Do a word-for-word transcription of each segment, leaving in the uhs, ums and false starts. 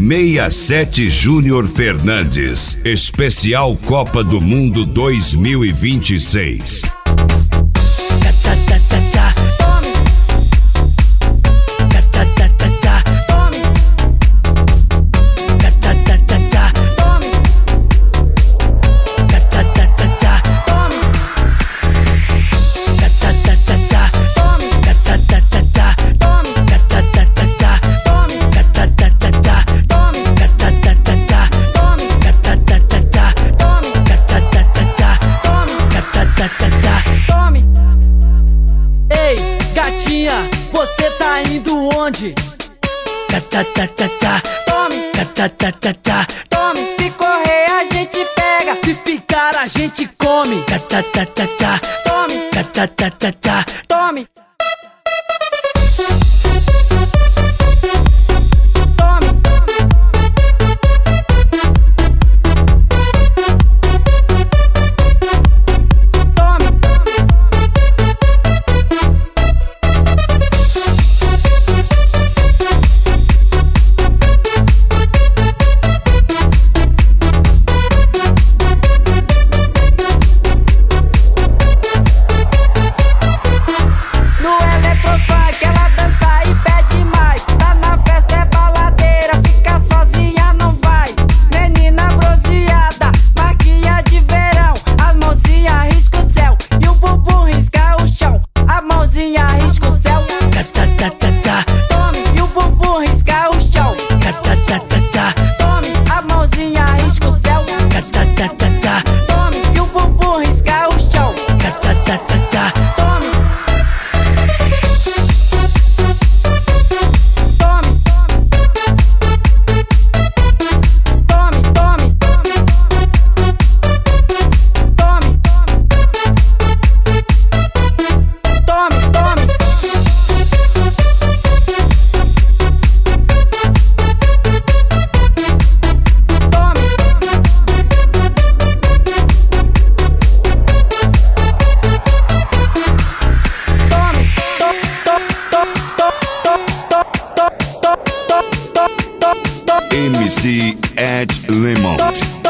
sessenta e sete Júnior Fernandes, especial Copa do Mundo dois mil e vinte e seis. Você tá indo onde? Tome, tome. Se correr a gente pega, se ficar a gente come. Tome, tome. M C Ed Lemont.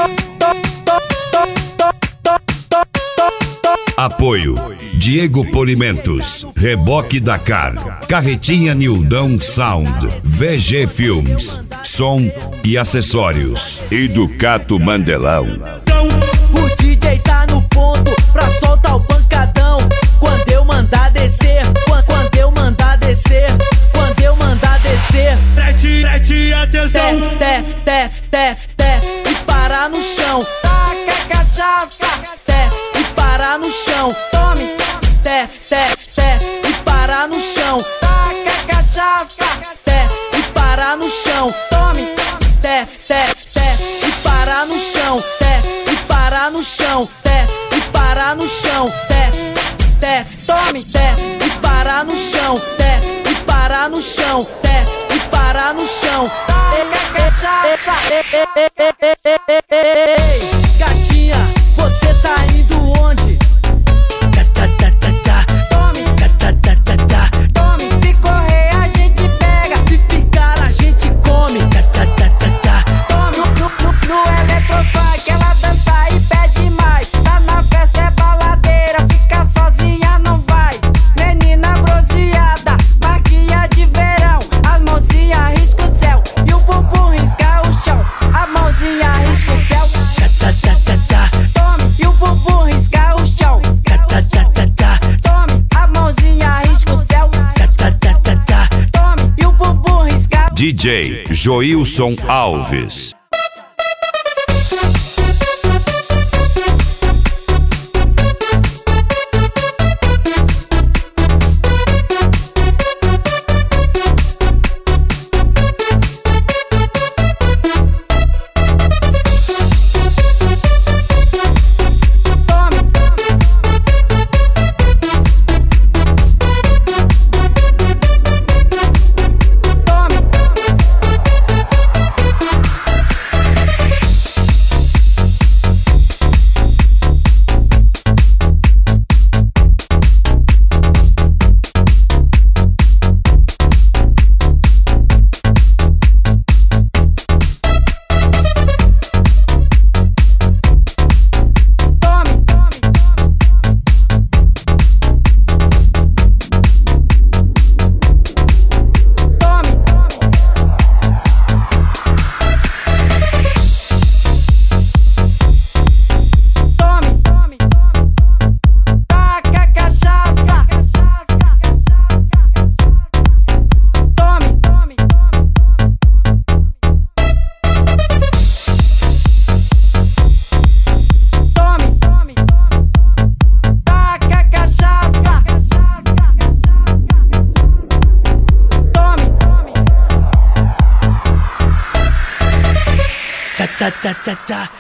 Apoio Diego Polimentos, Reboque Dakar, Carretinha Nildão Sound, V G Filmes, som e acessórios e Ducato Mandelão. O D J tá no ponto pra soltar o pancadão. Quando eu mandar descer, quando, quando eu mandar descer, quando eu mandar descer. Preste, preste atenção. Desce, desce, desce, desce, desce e parar no chão. Taca a cachaça, desce e parar no chão. Tome, desce, desce, desce e parar no chão. Taca a cachaça, desce e parar no chão. Tome, desce, desce, desce e parar no chão. Desce e parar no chão. Desce e parar no chão. Desce, desce, tome, desce e parar no chão. Desce e parar no chão. Desce e parar no chão. Ei, gatinha, você tá indo onde? Tome, tome. Se correr a gente pega, se ficar a gente come. Tome, no, no, no Eletrofunk ela dança e pede mais. Tá na festa é baladeira, fica sozinha não vai. Menina bronzeada, marquinha de verão. As mãozinhas risca o céu e o bumbum risca o chão. A mãozinha risca o céu, tome, e o bumbum risca o chão. Tome, a mãozinha risca o céu, tome, e o bumbum risca o D J Joilson Alves. tcha tcha tcha tcha tcha.